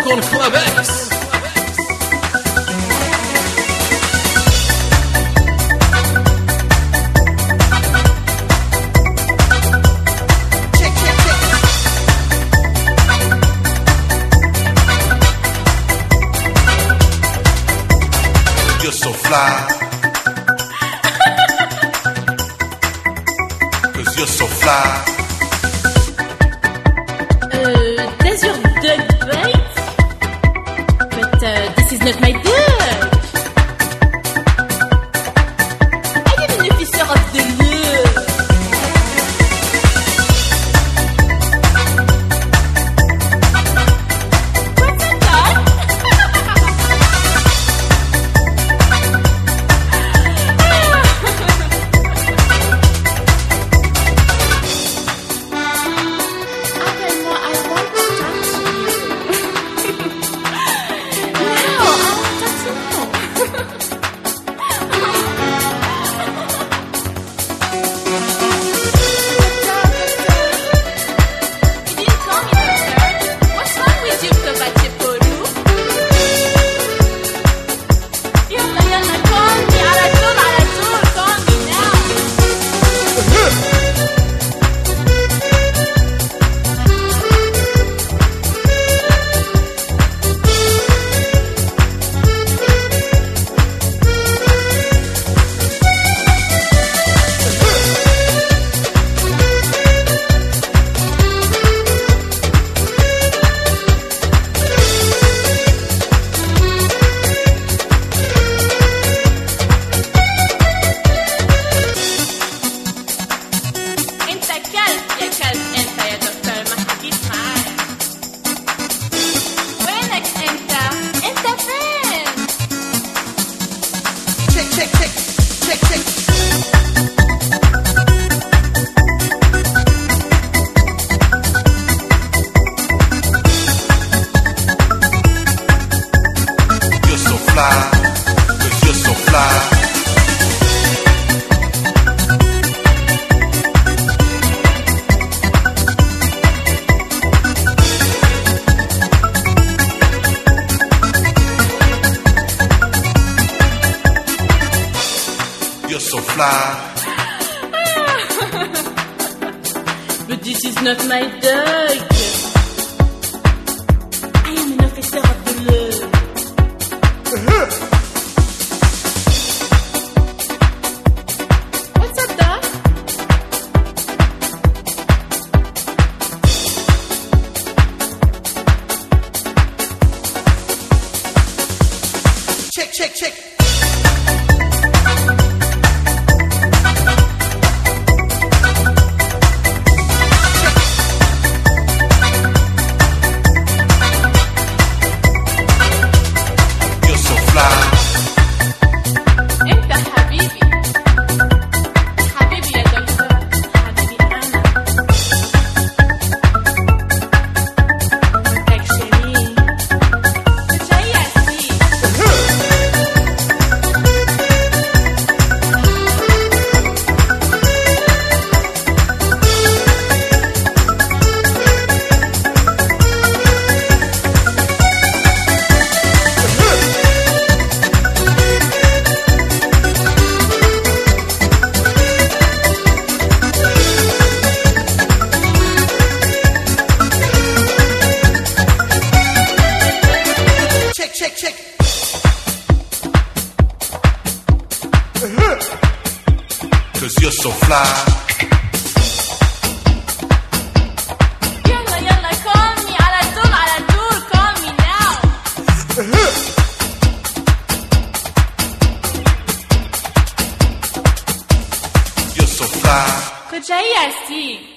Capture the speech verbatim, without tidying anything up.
con Clavex. You're so fly. Cause you're so fly. Uh, does your dog bite? But uh, this is not my dog. I am an officer of the law. What's that dog? Appelle-moi, I want to talk to you. No, I want to talk to you. You didn't call me, doctor. What's wrong with you, Tobache Poru? Yalla, yalla, call me. على طول, على طول, call me now. انت كلب يا كلب انت يا دكتور ما حكيت معايا. وينك انت؟ انت فين؟ Check, check, check, check, check. You're so fly. Cause you're so fly. You're so fly. But this is not my dog. I am an officer of the law. What's up, dog? Check, check, check. You're so fly. انت حبيبي. حبيبي يا دكتور. حبيبي انا. انتك شريك. جاي اسيك. Check, check, check. Cause you're so fly. يلا يلا call me على طول على طول call me now. You're so fly. كنت جاي اسيك.